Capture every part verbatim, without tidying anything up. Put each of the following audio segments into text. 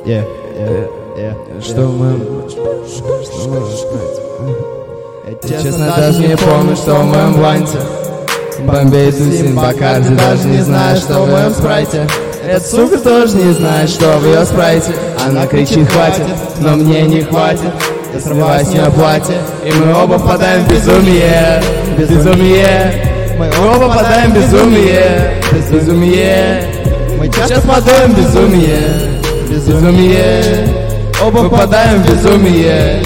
Yeah, yeah, yeah. Что мы... Что мы... Я честно даже не помню, что в моем бланте. Бомбей, Тусин, Бакарди, даже не знаю, что в моем спрайте. Эта сука тоже не знает, что в ее спрайте. Она кричит хватит, но мне не хватит. Я срываю с нее платье, и мы оба впадаем в безумие. Безумие. Мы оба впадаем в безумие. Безумие. Мы часто впадаем в безумие. Безумие. Оба впадаем в безумие.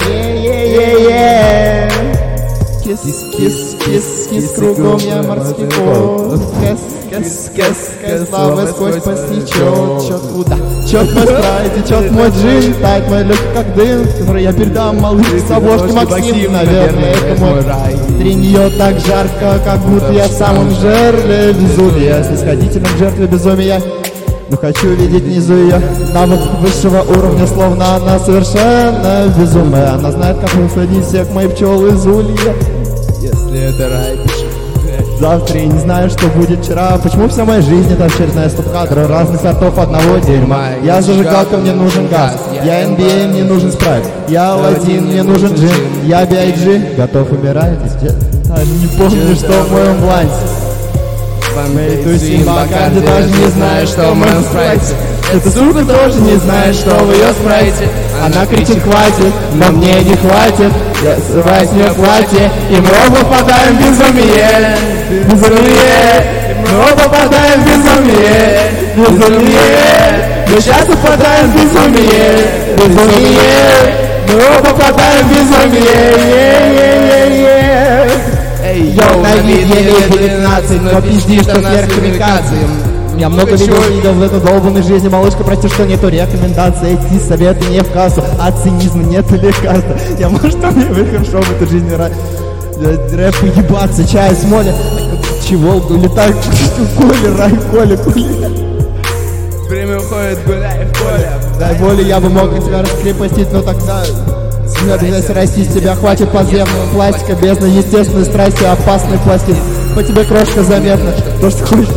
Кис, кис, кис, кис, кругом я морский кот. Кэс, кэс, кэс, кэс, слава сквозь пасти, чёт, чёт, куда? Чёт мой спрайт, и чёт мой джин, тает мои легкие как дым, который я передам малышке с обложки Максим, наверное, это мой рай. Внутри неё так жарко, как будто я в самом жерле безумия, снисходительном жертве безумия. Но хочу видеть внизу ее навык высшего уровня, словно она совершенно безумная. Она знает, как выходить всех моих пчел из улья. Если это рай, пиши. Завтра я не знаю, что будет вчера. Почему вся моя жизнь это очередная стоп-кадра разных сортов одного дерьма? Я зажигалка, мне нужен газ. Я эн би эй, мне нужен спрайт. Я Аладдин, мне нужен джин. Я би ай джи, готов умирать. Даже не помню, что в моем бланте. Бомбей, Тусин, Бакарди, даже не знаю, что в моем спрайте. Эта сука тоже не знает, что в ее спрайте. Она кричит хватит, но мне не хватит. Я срываю с нее платье, и мы оба впадаем в безумие. Безумие. Мы оба впадаем в безумие. Безумие. Мы часто впадаем в безумие. Безумие. Мы оба впадаем в безумие. Йоу, на виде двенадцать, но пизди, что сверхкоммуникации. Я много видео видел в этой долбанной жизни. Малышка, прости, что нету рекомендаций. Эти советы не в кассу, а цинизма нету лекарства. Я, может, там не выхожу в этой жизни рэп ебаться, чай с моря. Чего улетает Коля, рай, Коля, Коля. Время уходит, гуляй в поле. Дай боли, я бы мог тебя раскрепостить, но тогда... Обязательно расти с тебя хватит подземного пластика, бездна естественной страсти, опасный пластик. По тебе крошка заметна, то что хочешь.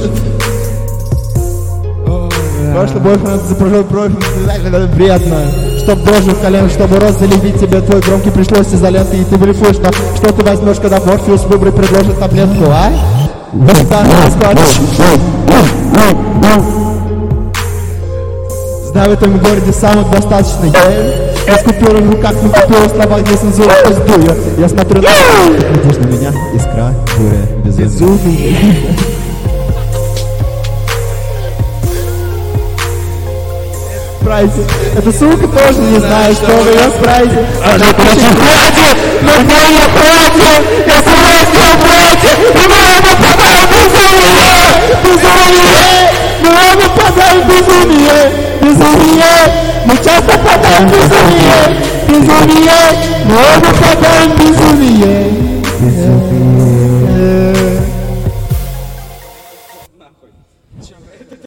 Прошлый бойфренд за прошлый бойфренд, вредно. Чтоб дрожжи в коленах, чтобы рост залепить тебе твой громкий пришлось изоленты, и ты блефуешь, но что ты возьмешь, когда Морфеус выбрать предложит таблетку, а? Знаю, в этом городе самых достаточно. Я с купюрой в руках, на купюру в словах не цензуру, что сдую. Я смотрю на... Ты глядишь на меня, искра, буря, безумие. Спрайте. Эта сука тоже не знает, что в ее спрайте. Она кричит хватит, но мне не хватит. Я сама с платье, и мы оба попадаем в безумие. Безумие. Мы оба попадаем в безумие. Безумие. Мы часто попадаем в безумие. Безумие. Мы оба попадаем в безумие. Безумие.